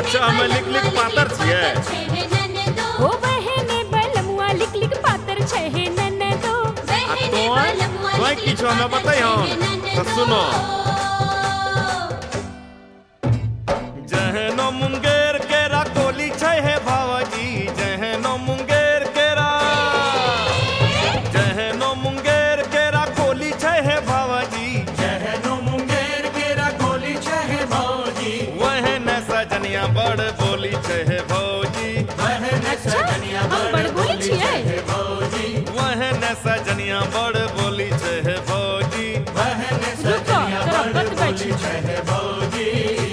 अच्छा हमें लिख लिख पातर छिए हो बहने बलमुआ लिख लिख पातर छहे ननदो तोय किछो हमें बताइयो तो सुनो जहनो मुंगेर केरा कोली छहे भावजी जहनो मुंगेर केरा कोली छहे भावजी जहनो मुंगेर केरा कोली छहे भौजी वह न सजनिया बड़ बोली छहे भौजी बहन सजनिया बड़ बोली छहे भौजी वह न सजनिया बड़ बोली छहे भौजी बहन सजनिया बड़ बोली छहे भौजी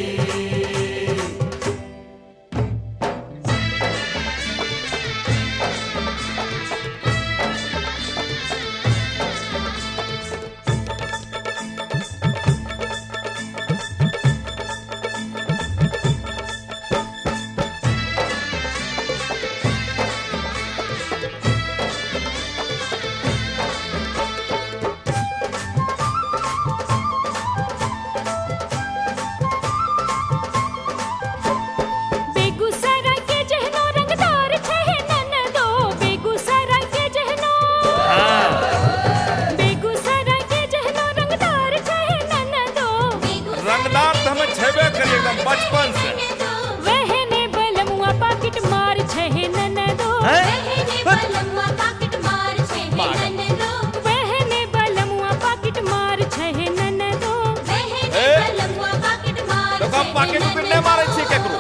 बचपन से वहने बलमुआ पाकिट मार छहे ननदो बलमुआ पाकिट मार छहे ननदो वहने बलमुआ पाकिट मार छहे ननदो बलमुआ पाकिट मार तो कब पाकिट पिन्ने मारे छी केकरो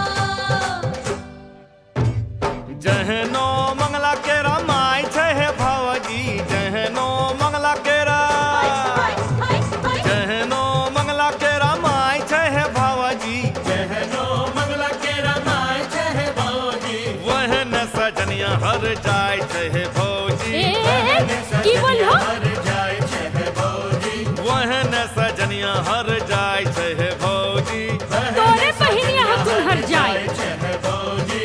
जहनो मंगला केरा माय छहे भावजी जहनो मंगला केरा हर जाय छहे भौजी की बोलो हर जाय छहे भौजी वह न सजनिया हर जाय छहे भौजी तोरे पहिनिया हथुन हर जाय छहे भौजी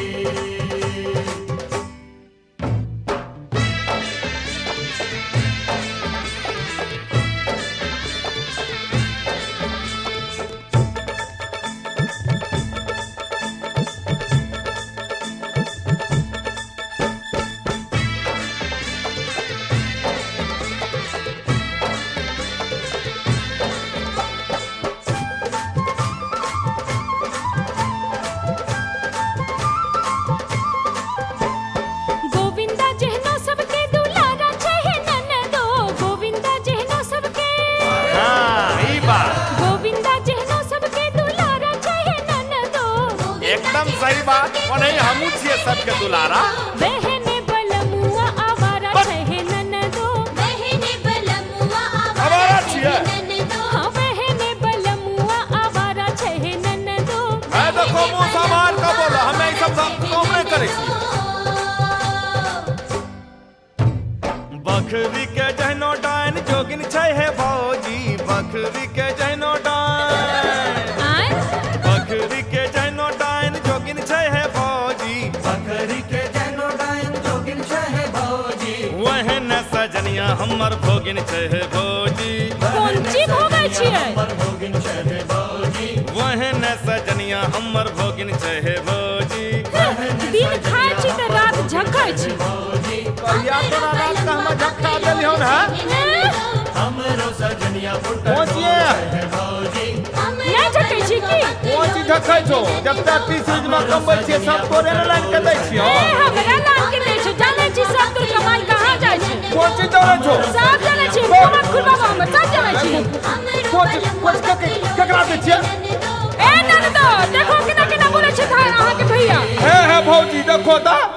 एकदम सही बात नहीं हमू छिए सबके दुलारा बहने बलमुआ आवारा छहे ननदो बहने बलमुआ आवारा छिए हाँ बहने बलमुआ आवारा छहे ननदो मैं देखो मुंह संभाल का बोलो हमें ई सब काम नहीं करे छी बखरी के जहनो डाइन जोगिन छहे भौजी बखरी के जहनो डाइन बखरी के जहनो डाइन जोगिन छहे भौजी बकरी के जनो डाइन जोगिन छहे भौजी वह न सजनिया हमर भोगिन छहे भौजी कौन चीज भोगै छियै हमर भोगिन छहे भौजी वह न सजनिया हमर भोगिन छहे भौजी दिन खाय छी त रात झकै छी भौजी कहिया तोरा रात का हम झक्का देलियौ है हमरो सजनिया फुटल पहुंचिए छहे भौजी नहीं झकै छी की कोन चीज झकै छो जब तक 30 में कमबै छियै सब तोरे ने लाइन के दै छियो हमरा लान के दै छ जानै छी सब तोर कमाई कहाँ जाइ छै कोन चीज जानै छो सब जानै छी मोहम्मद खुलबाबा हम सब जानै छी कोन केकरा दै छियै ए ननदो देखो केना केना बोलै छै अहाँ के भैया हे भौजी देखो त